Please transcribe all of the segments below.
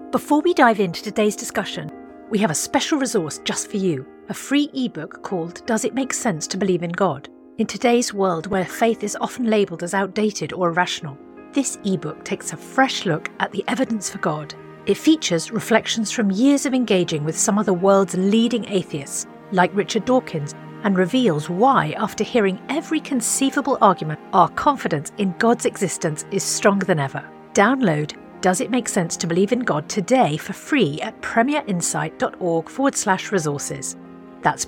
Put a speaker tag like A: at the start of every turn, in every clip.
A: Before we dive into today's discussion, we have a special resource just for you, a free ebook called Does It Make Sense to Believe in God? In today's world where faith is often labelled as outdated or irrational, this ebook takes a fresh look at the evidence for God. It features reflections from years of engaging with some of the world's leading atheists, like Richard Dawkins, and reveals why, after hearing every conceivable argument, our confidence in God's existence is stronger than ever. Download Does It Make Sense to Believe in God today for free at premierinsight.org/resources. That's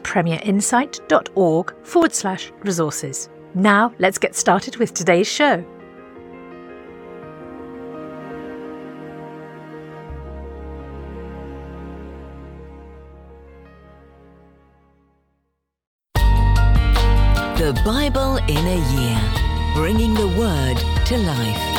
A: premierinsight.org/resources. Now let's get started with today's show.
B: The Bible in a Year, bringing the Word to life.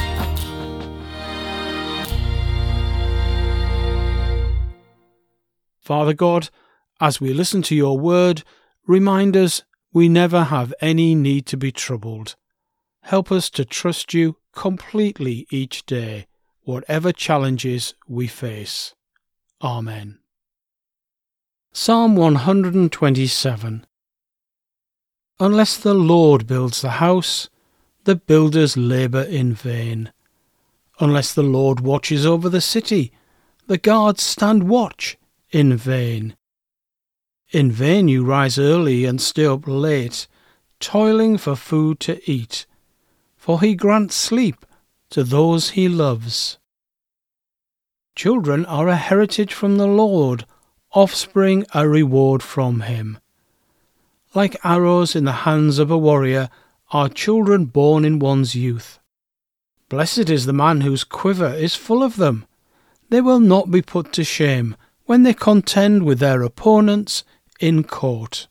C: Father God, as we listen to your word, remind us we never have any need to be troubled. Help us to trust you completely each day, whatever challenges we face. Amen. Psalm 127. Unless the Lord builds the house, the builders labour in vain. Unless the Lord watches over the city, the guards stand watch in vain. In vain you rise early and stay up late, toiling for food to eat, for he grants sleep to those he loves. Children are a heritage from the Lord, offspring a reward from him. Like arrows in the hands of a warrior are children born in one's youth. Blessed is the man whose quiver is full of them. They will not be put to shame when they contend with their opponents in court.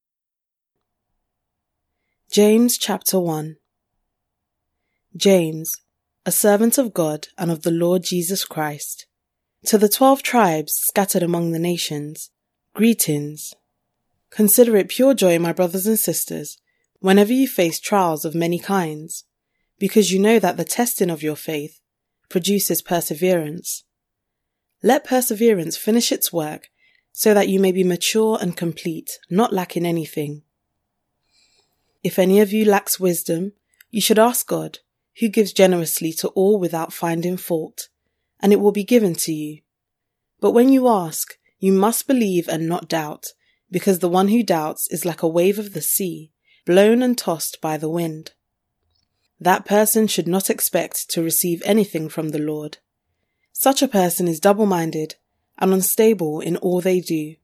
D: James chapter 1. James, a servant of God and of the Lord Jesus Christ, to the 12 tribes scattered among the nations, greetings. Consider it pure joy, my brothers and sisters, whenever you face trials of many kinds, because you know that the testing of your faith produces perseverance. Let perseverance finish its work, so that you may be mature and complete, not lacking anything. If any of you lacks wisdom, you should ask God, who gives generously to all without finding fault, and it will be given to you. But when you ask, you must believe and not doubt, because the one who doubts is like a wave of the sea, blown and tossed by the wind. That person should not expect to receive anything from the Lord. Such a person is double-minded and unstable in all they do.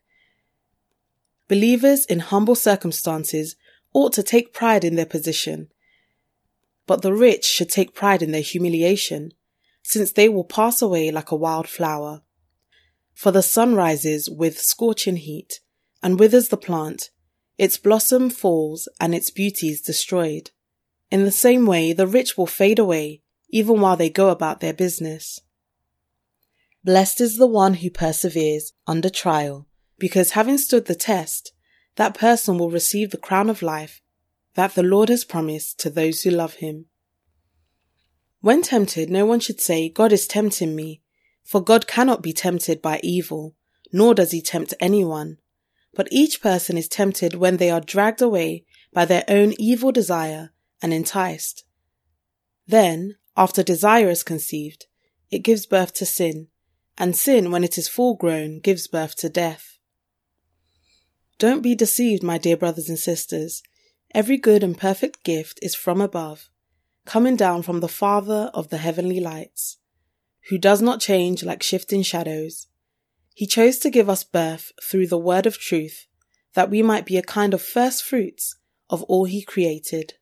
D: Believers in humble circumstances ought to take pride in their position, but the rich should take pride in their humiliation, since they will pass away like a wild flower. For the sun rises with scorching heat, and withers the plant, its blossom falls, and its beauty is destroyed. In the same way, the rich will fade away, even while they go about their business. Blessed is the one who perseveres under trial, because having stood the test, that person will receive the crown of life that the Lord has promised to those who love him. When tempted, no one should say, God is tempting me, for God cannot be tempted by evil, nor does he tempt anyone. But each person is tempted when they are dragged away by their own evil desire and enticed. Then, after desire is conceived, it gives birth to sin, and sin, when it is full grown, gives birth to death. Don't be deceived, my dear brothers and sisters. Every good and perfect gift is from above, coming down from the Father of the heavenly lights, who does not change like shifting shadows. He chose to give us birth through the word of truth, that we might be a kind of first fruits of all he created.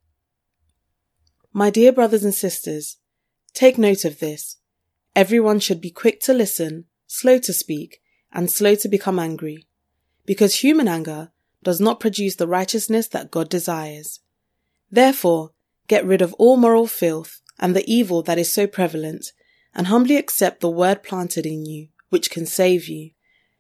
D: My dear brothers and sisters, take note of this. Everyone should be quick to listen, slow to speak, and slow to become angry, because human anger does not produce the righteousness that God desires. Therefore, get rid of all moral filth and the evil that is so prevalent, and humbly accept the word planted in you, which can save you.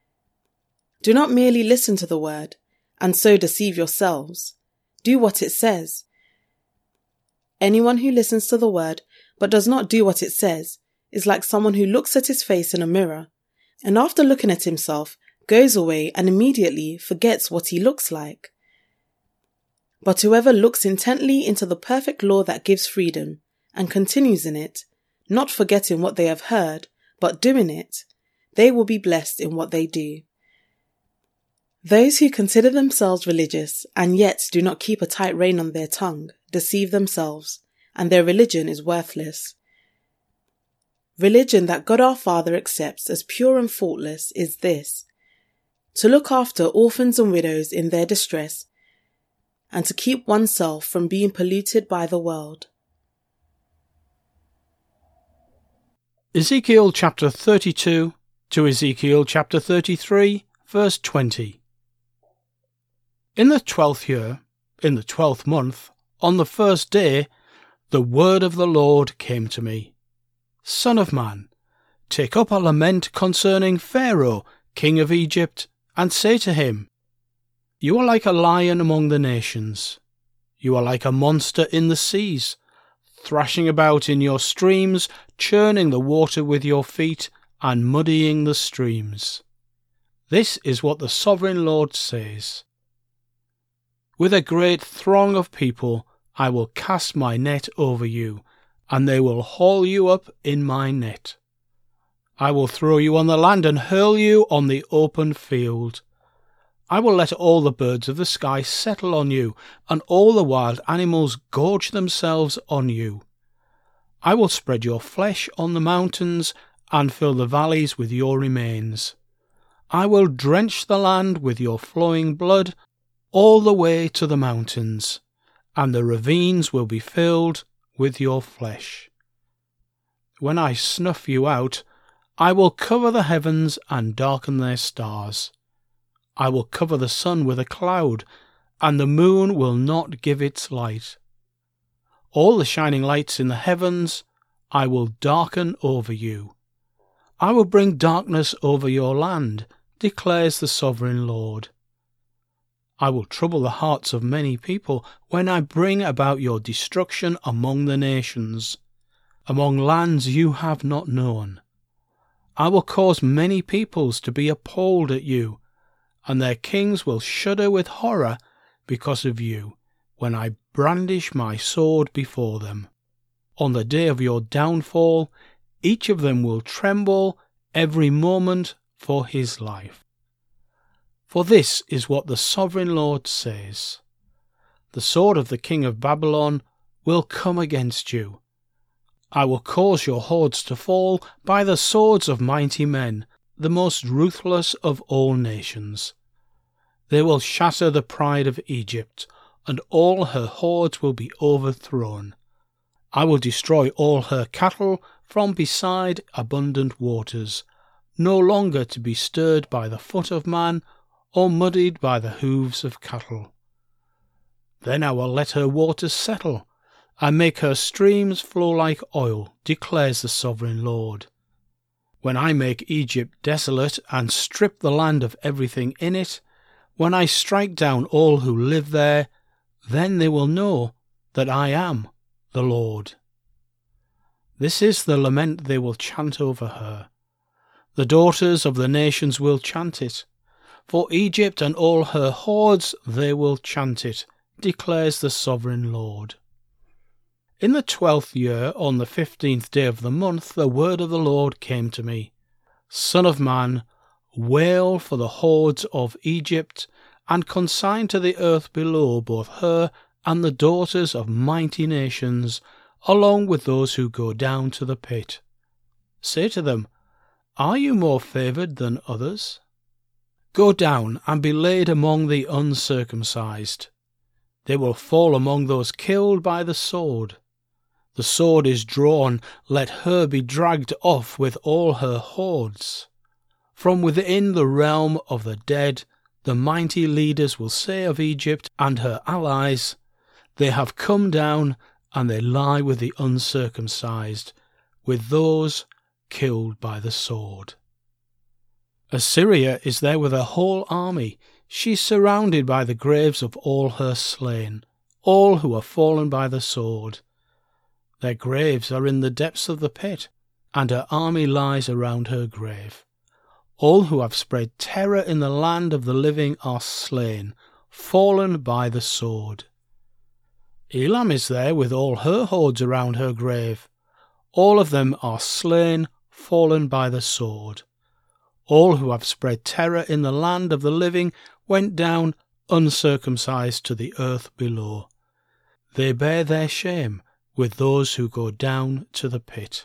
D: Do not merely listen to the word, and so deceive yourselves. Do what it says. Anyone who listens to the word, but does not do what it says, is like someone who looks at his face in a mirror and after looking at himself goes away and immediately forgets what he looks like. But whoever looks intently into the perfect law that gives freedom and continues in it, not forgetting what they have heard, but doing it, they will be blessed in what they do. Those who consider themselves religious and yet do not keep a tight rein on their tongue deceive themselves, and their religion is worthless. Religion that God our Father accepts as pure and faultless is this: to look after orphans and widows in their distress, and to keep oneself from being polluted by the world.
C: Ezekiel chapter 32 to Ezekiel chapter 33, verse 20. In the 12th year, in the 12th month, on the first day, the word of the Lord came to me. Son of man, take up a lament concerning Pharaoh, king of Egypt, and say to him, You are like a lion among the nations. You are like a monster in the seas, thrashing about in your streams, churning the water with your feet, and muddying the streams. This is what the sovereign Lord says. With a great throng of people I will cast my net over you, and they will haul you up in my net. I will throw you on the land and hurl you on the open field. I will let all the birds of the sky settle on you, and all the wild animals gorge themselves on you. I will spread your flesh on the mountains, and fill the valleys with your remains. I will drench the land with your flowing blood, all the way to the mountains, and the ravines will be filled with your flesh. When I snuff you out, I will cover the heavens and darken their stars. I will cover the sun with a cloud, and the moon will not give its light. All the shining lights in the heavens I will darken over you. I will bring darkness over your land, declares the sovereign Lord. I will trouble the hearts of many people when I bring about your destruction among the nations, among lands you have not known. I will cause many peoples to be appalled at you, and their kings will shudder with horror because of you, when I brandish my sword before them. On the day of your downfall, each of them will tremble every moment for his life. For this is what the sovereign Lord says: The sword of the king of Babylon will come against you. I will cause your hordes to fall by the swords of mighty men, the most ruthless of all nations. They will shatter the pride of Egypt, and all her hordes will be overthrown. I will destroy all her cattle from beside abundant waters, no longer to be stirred by the foot of man, or muddied by the hooves of cattle. Then I will let her waters settle, and make her streams flow like oil, declares the sovereign Lord. When I make Egypt desolate and strip the land of everything in it, when I strike down all who live there, then they will know that I am the Lord. This is the lament they will chant over her. The daughters of the nations will chant it. For Egypt and all her hordes they will chant it, declares the sovereign Lord. In the 12th year, on the 15th day of the month, the word of the Lord came to me. Son of man, wail for the hordes of Egypt, and consign to the earth below both her and the daughters of mighty nations, along with those who go down to the pit. Say to them, Are you more favoured than others? Go down and be laid among the uncircumcised. They will fall among those killed by the sword. The sword is drawn, let her be dragged off with all her hordes. From within the realm of the dead, the mighty leaders will say of Egypt and her allies, They have come down, and they lie with the uncircumcised, with those killed by the sword. Assyria is there with her whole army. She is surrounded by the graves of all her slain, all who are fallen by the sword. Their graves are in the depths of the pit. and her army lies around her grave. All who have spread terror in the land of the living are slain, fallen by the sword. Elam is there with all her hordes around her grave. All of them are slain, fallen by the sword. All who have spread terror in the land of the living went down uncircumcised to the earth below. They bear their shame with those who go down to the pit.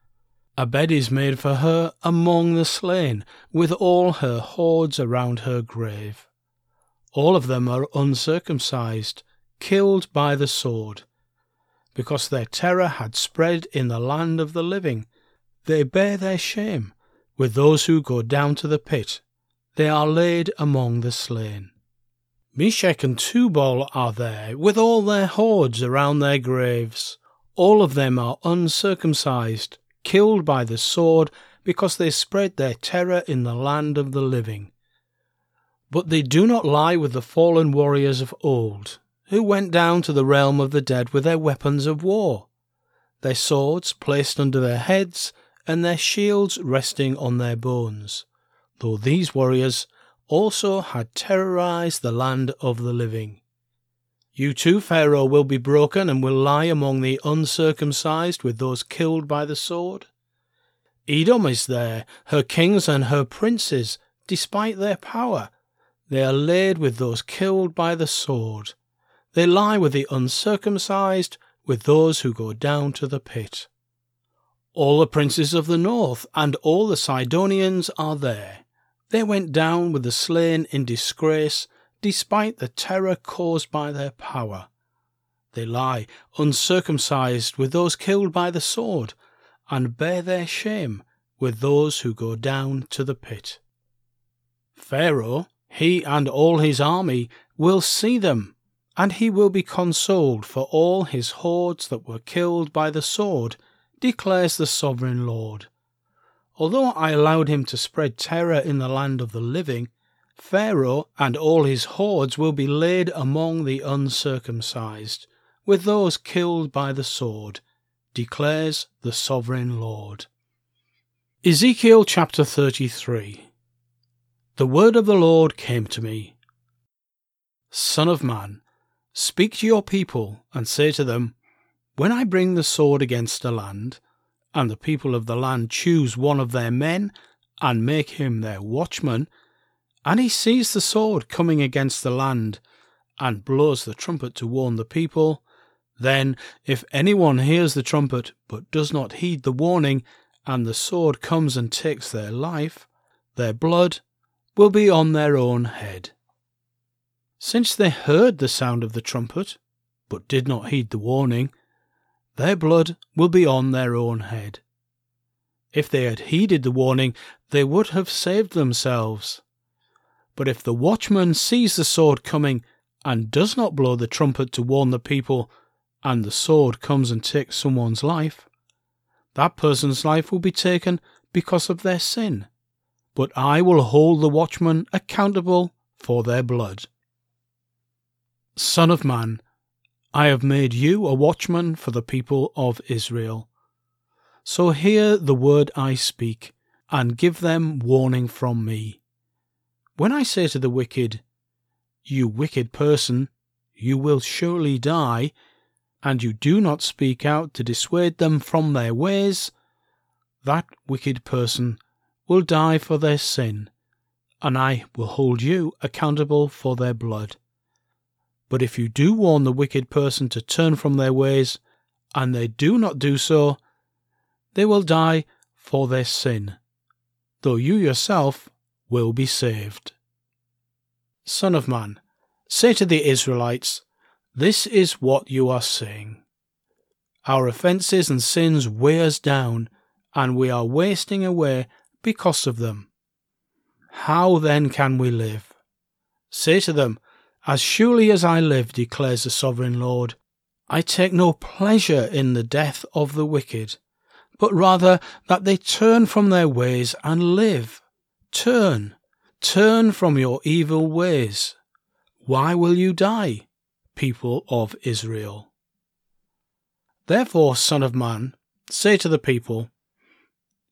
C: A bed is made for her among the slain, with all her hordes around her grave. All of them are uncircumcised, killed by the sword. Because their terror had spread in the land of the living, they bear their shame with those who go down to the pit. They are laid among the slain. Meshech and Tubal are there, with all their hordes around their graves. All of them are uncircumcised, killed by the sword, because they spread their terror in the land of the living. But they do not lie with the fallen warriors of old, who went down to the realm of the dead with their weapons of war, their swords placed under their heads, and their shields resting on their bones, though these warriors also had terrorized the land of the living. You too, Pharaoh, will be broken and will lie among the uncircumcised with those killed by the sword. Edom is there, her kings and her princes, despite their power. They are laid with those killed by the sword. They lie with the uncircumcised, with those who go down to the pit. All the princes of the north and all the Sidonians are there. They went down with the slain in disgrace, despite the terror caused by their power. They lie uncircumcised with those killed by the sword, and bear their shame with those who go down to the pit. Pharaoh, he and all his army, will see them, and he will be consoled for all his hordes that were killed by the sword, declares the sovereign Lord. Although I allowed him to spread terror in the land of the living, Pharaoh and all his hordes will be laid among the uncircumcised, with those killed by the sword, declares the sovereign Lord. Ezekiel chapter 33. The word of the Lord came to me. Son of man, speak to your people and say to them, when I bring the sword against a land, and the people of the land choose one of their men and make him their watchman, and he sees the sword coming against the land, and blows the trumpet to warn the people, then if anyone hears the trumpet but does not heed the warning, and the sword comes and takes their life, their blood will be on their own head. Since they heard the sound of the trumpet, but did not heed the warning, their blood will be on their own head. If they had heeded the warning, they would have saved themselves. But if the watchman sees the sword coming and does not blow the trumpet to warn the people, and the sword comes and takes someone's life, that person's life will be taken because of their sin. But I will hold the watchman accountable for their blood. Son of man, I have made you a watchman for the people of Israel. So hear the word I speak, and give them warning from me. When I say to the wicked, you wicked person, you will surely die, and you do not speak out to dissuade them from their ways, that wicked person will die for their sin, and I will hold you accountable for their blood. But if you do warn the wicked person to turn from their ways, and they do not do so, they will die for their sin, though you yourself will be saved. Son of man, say to the Israelites, this is what you are saying. Our offences and sins weigh us down, and we are wasting away because of them. How then can we live? Say to them, as surely as I live, declares the sovereign Lord, I take no pleasure in the death of the wicked, but rather that they turn from their ways and live. Turn from your evil ways. Why will you die, people of Israel? Therefore, Son of man, say to the people,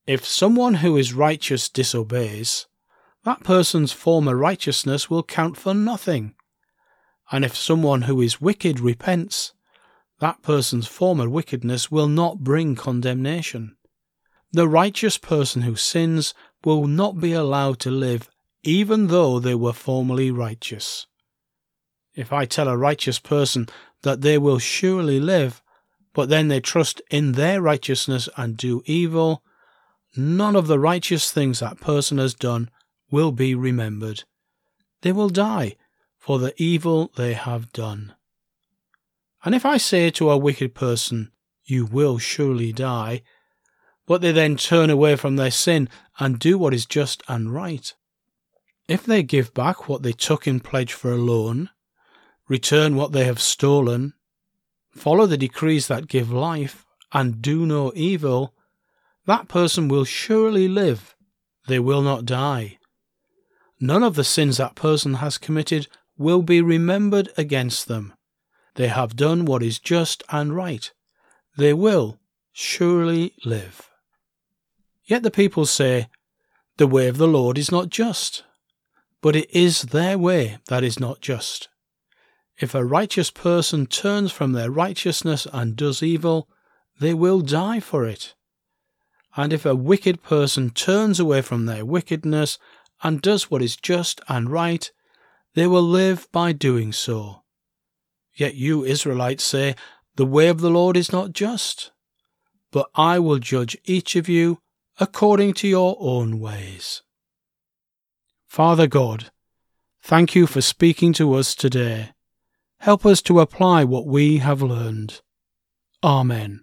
C: If someone who is righteous disobeys, that person's former righteousness will count for nothing. And if someone who is wicked repents, that person's former wickedness will not bring condemnation. The righteous person who sins will not be allowed to live even though they were formerly righteous. If I tell a righteous person that they will surely live, but then they trust in their righteousness and do evil, none of the righteous things that person has done will be remembered. They will die for the evil they have done. And if I say to a wicked person, "You will surely die," but they then turn away from their sin and do what is just and right, if they give back what they took in pledge for a loan, return what they have stolen, follow the decrees that give life, and do no evil, that person will surely live. They will not die. None of the sins that person has committed will be remembered against them. They have done what is just and right. They will surely live. Yet the people say, "The way of the Lord is not just." But it is their way that is not just. If a righteous person turns from their righteousness and does evil, they will die for it. And if a wicked person turns away from their wickedness and does what is just and right, they will live by doing so. Yet you Israelites say, "The way of the Lord is not just." But I will judge each of you according to your own ways. Father God, thank you for speaking to us today. Help us to apply what we have learned. Amen.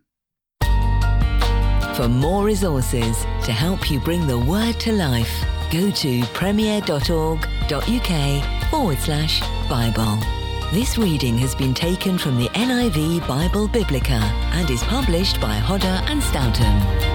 B: For more resources to help you bring the Word to life, go to premier.org.uk/Bible. This reading has been taken from the NIV Bible Biblica and is published by Hodder and Stoughton.